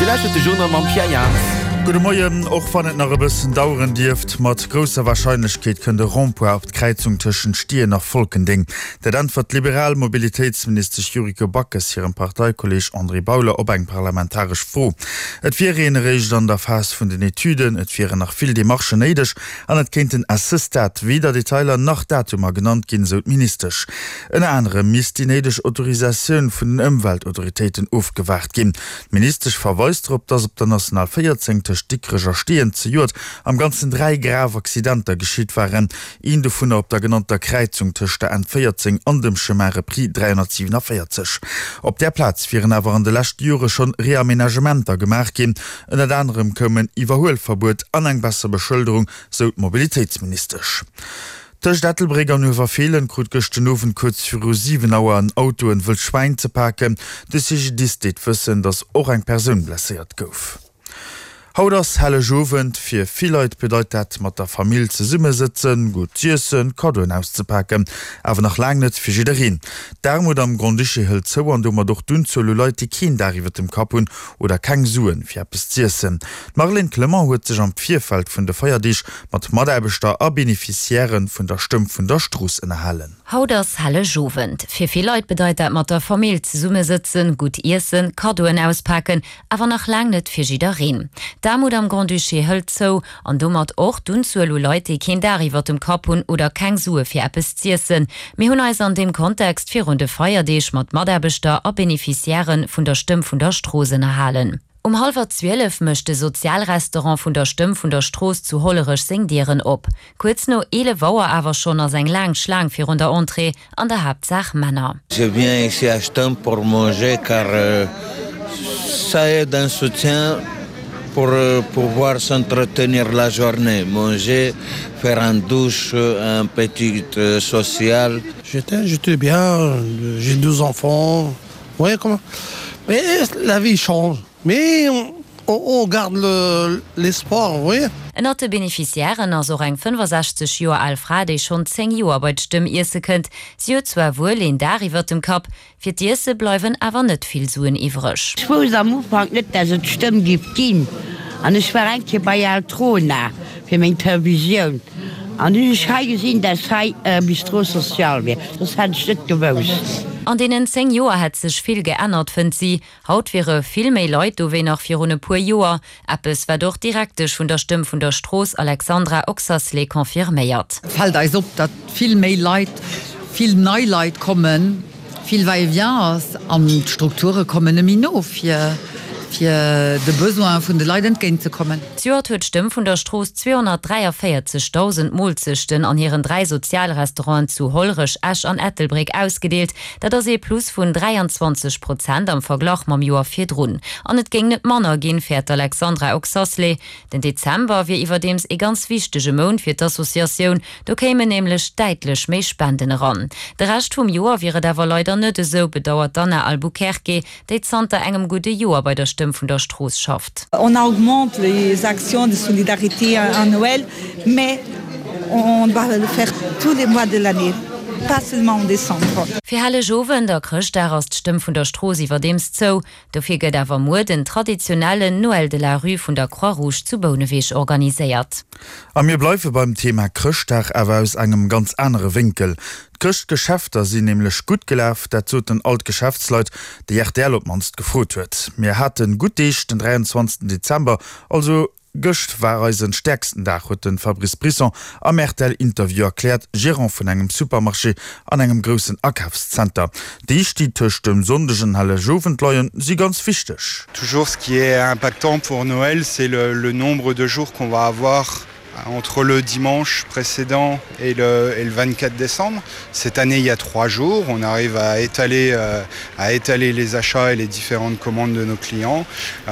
de Journal am Pierre. Gute Morgen, auch wenn es noch ein bisschen dauern dürft, mit großer Wahrscheinlichkeit könnte Rompuy auf die Kreuzung zwischen Stier nach Volkending. Der dann wird Liberal-Mobilitätsminister Juriko Backes hier im Parteikollege André Bauler ob ein parlamentarisch froh. Es wäre eine Recht an der Phase von den Etüden, es wäre noch viel die Marsche nötig, und es könnten Assistat weder Detailer nach Datum genannt gehen, so ministerisch. Eine andere misst die nötige Autorisation von den Umweltautoritäten aufgewacht gehen. Ministerisch verweist darauf, dass ob der National 14. Stickreger stehen zu Jurt am ganzen 3 grave Accidenter geschieht waren, ihn davon op der genannter Kreuzung zwischen der N14 und dem Chemare Prix 347. Op der Platz wären aber an der letzten Jahre schon Reaménagementer gemacht gehen, unter anderem kommen Überholverbot an eine bessere Beschilderung, so Mobilitätsminister. Der Stadtelbreger nur verfehlen, krut gestern kurz für 7 Uhr ein Auto in Wildschwein zu packen, das sich distet wissen, dass auch eine Person blessiert gouf. Haut das helle Juvent fir viel Leute bedeutet mat der Familie ze summe sitzen, gut Tiersen, Kadoen auszupacken, aber noch lang net für jiderin. Dermut am Grundische hilt zo an dummer doch dun zu Leute Kinder iwwer dem Kapun oder keng suen fir Tiersen. Marlene Clement huet sich am Vierfeld vun der Feuerdich mat Maderbeter a Beneficiären vun der Stimme vun der Struss innehallen. Haut das helle Juvent fir viel Leute bedeutet mat der Familie ze summe sitzen, gut Essen, Kadoen auspacken, aber noch lang net für jiderin. Damut am Grand Duché hëlt zo an dummert och dun zu Leute Kinder iwwer dem Kapun oder keng Sue fir Appes ziessen. Mi hunn eis an dem Kontext fir runde Feierdeech mat Maderbeter a Beneficiären vun der Stimme vun der Strosen erhalen. 11:30 möchte Sozialrestaurant vun der Stimme vun der Stroos zu hollerisch Singdieren op. Kurz no 11 Uhr awer schon as eng lang Schlang fir runter Entrée an der Hauptsach Männer. Je viens ici à Stem pour manger car ça aide un soutien pour pouvoir s'entretenir la journée, manger, faire un douche, un petit social. J'étais bien, j'ai 2 enfants. Ouais, comment? Mais la vie change. Mais on garde l'espoir, vous voyez? En hat de Beneficiären as eng 65 Joer al Fra déi schon 10 Joer bei d'Stimm Ise kënnt, si zwer wohl en dariwwer dem Kap, fir d'Ise bleiwen awer net viel Suen iwrech. Ich wo am Ufang net, dat et Stimm gift ginn. An ech war enke bei Altrona fir még Televisionioun. An ich ha gesinn, dat bistro sozial wär. Das hat net gewus. An denen 10 Joer hat sech viel geënnert fënd sie. Haut wäre viel méi Leiit do wéi nach fir hunne puer Joer. Appes war doch direktech vun der Stimme vun der Stroos Alexandra Oxasley konfirméiert. Fall eis op, dat viel méi Leiit, viel Neuleit kommen, viel va-et-vient an Strukture kommen Mino fir de Besoin vun de Leiden entgegen zu kommen. Stuart huet Stimme vun der Stroos 243.000 Molzechten an ihren 3 Sozialrestaurants zu Hollrich, Asch an Ettelbrig ausgedeelt, dat er se plus vun 23% am Verglach mam Joer firrun. An et ging net Manner gin fährt Alexandra Oxasley. Den Dezember wie iwwer dems e ganz wichtege Mon fir d'Assoziatioun, do käme nämlich deitlech méi Spenden ran. De Rest vum Joer wäre dawer leider net so, bedauert Anna Albuquerque, déi Zter engem gute Joer bei der Stimme von der Stroos schafft. On augmente les actions de solidarité à Noël, mais on va le faire tous les mois de l'année. Pas seulement en décembre. Für alle Joven der Christ daraus die Stimme von der Stroos über dem Zoo, dafür geht aber nur den traditionellen Noël de la Rue von der Croix-Rouge zu Bonnewisch organisiert. Wir bleiben beim Thema Christtag, aber aus einem ganz anderen Winkel. Christgeschäfter sind nämlich gut gelaufen, dazu den alt Geschäftsleute, die Jachterlobmanst gefragt wird. Wir hatten gut Tisch den 23. Dezember, also Göcht war den stärksten Tag, hat den Fabrice Brisson am RTL-Interview erklärt, Gérant von einem Supermarché an einem großen Einkaufscenter. Die steht zwischen dem sondigen Halle Joventleuen, sie ganz wichtig. Toujours ce qui est impactant pour Noël, c'est le nombre de jours qu'on va avoir entre le dimanche précédent et le 24 décembre. Cette année, il y a 3 jours. On arrive à étaler les achats et les différentes commandes de nos clients.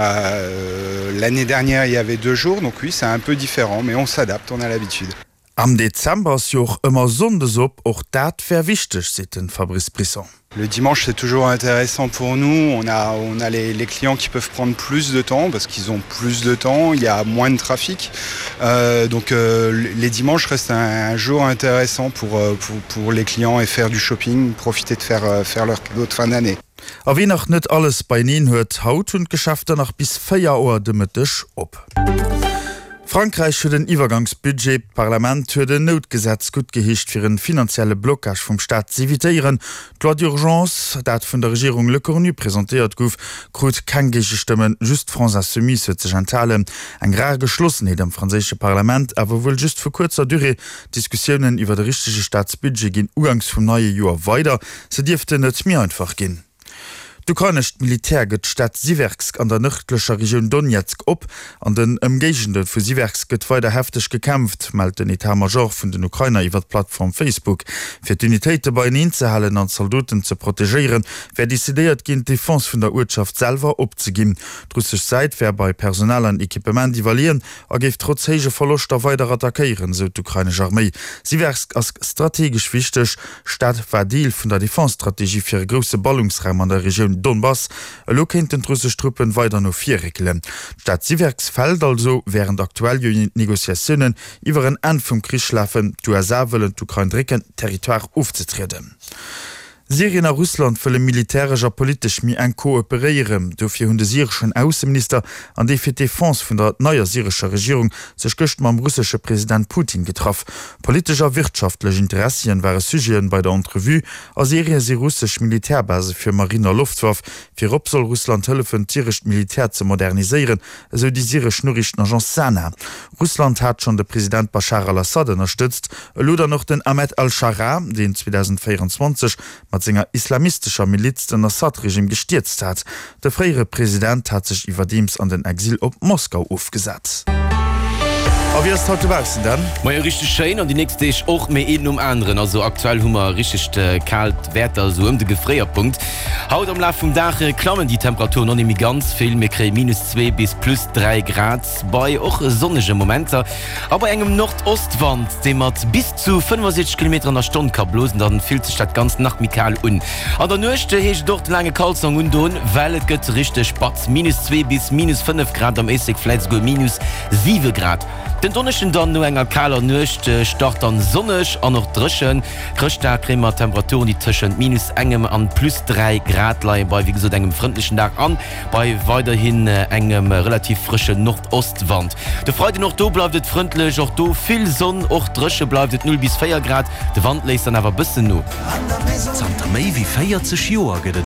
L'année dernière, il y avait 2 jours. Donc oui, c'est un peu différent, mais on s'adapte, on a l'habitude. Am Dezember ist joch immer Sondesop, auch dat wär wichtig, sieht den Fabrice Brisson. Le dimanche, c'est toujours intéressant pour nous. On a les clients qui peuvent prendre plus de temps parce qu'ils ont plus de temps, il y a moins de trafic. Donc les dimanches restent un jour intéressant pour les clients et faire du shopping, profiter de faire leur cadeau de fin d'année. A wie nach net alles bei ihnen huet haut und Geschäfte nach bis 4 Uhr demmetisch op. Frankreich für den Übergangsbudget Parlament hue den Notgesetz gut gehicht für een finanzielle Blockage vom Staat zivitieren. Loi d'urgence, dat von der Regierung Le Cornu präsentiert gouf, krut kangege Stimmen just France Insoumise sich enthalten. Ein rar Geschlossenheit am französische Parlament, aber wohl just vor kurzer Dürre Diskussionen über der richtige Staatsbudget gehen Ugangs vom neue Jahr weiter. Sie dürfte nicht mehr einfach gehen. D'ukrainecht Militär gëtt Stadt Siversk an der nördlicher Region Donetsk op, an den ëmgegenden vu Siversk gëtt weiter heftig gekämpft, meldt den Etat-Major vun den Ukrainer iwwer Plattform Facebook. Fir d'Unitéite bei ihnen zu halen an Soldaten zu protegieren, wer décidéiert gin Defense vun der Urschaft selber opzegin. Russisch Seit wer bei Personal an Equipement evaluieren, a geft trotz hege Verluster weiter attackieren, so d'ukrainische Armee. Siversk as strategisch wichtig, Stadt war Deal vun der Defensestrategie fir grosse Ballungsraum an der Region Donbass, lo kennt den russische Truppen weiter no 4 Regeln. Statt Siverks fällt also während aktuell Negoziationen iwwer en End vum Krischlafen du ersawelen d'Ukraine drecken Territoire aufzutreten. Syrien a Russland fëlle militärischer politisch mi eng kooperieren, dofir hunn de syrischen Außenminister an DFT-Fonds vun der neuer syrischer Regierung sech gocht mam russische Präsident Putin getroff. Politischer wirtschaftlich Interessien waren Sygien bei der Entrevue, a Syrien se russsisch Militärbase fir mariner Luftwaffe, fir op soll Russland hëllefen tiercht Militär zu modernisieren, eso die syrisch Nachrichten Agence Sana. Russland hat schon de Präsident Bashar al-Assad unterstützt, oder noch den Ahmed al-Shara, den 2024 senger islamistischer Miliz den Assad-Regime gestürzt hat. Der freie Präsident hat sich überdems an den Exil op Moskau aufgesetzt. Aber wie ist heute wachsen dann? Ja, richtig schön und die nächste ist auch mehr einen anderen. Also aktuell haben wir richtig kalt Wetter, so um den Gefrierpunkt. Heute am Laufe vom Tag klammen die Temperaturen noch nicht mehr ganz viel. Wir kriegen -2 bis +3 Grad bei auch sonnigen Momenten. Aber engem Nordostwand, dem hat bis zu 65 km/h kann bloßen, dann fühlt sich das ganz nach Mikal an. An der Nächte ist dort lange Kalsang und dann, weil es geht richtig spatz. -2 bis -5 Grad am Essig, vielleicht sogar -7 Grad. Den Donnerschen dann nur enger kaler Nøcht start an sonnig an noch drschen Krchtagkrimmer Temperaturen die tschen -engem an +3 Grad lei bei wie gesagt engem freundlichen Tag an bei weiterhin engem relativ frische Nordostwand. De Freude noch do bleibt freundlich auch do viel Sonn och drsche bleibt 0 bis 4 Grad de Wand lässt dann aber bisschen no. Santa May wie feiert sich Joa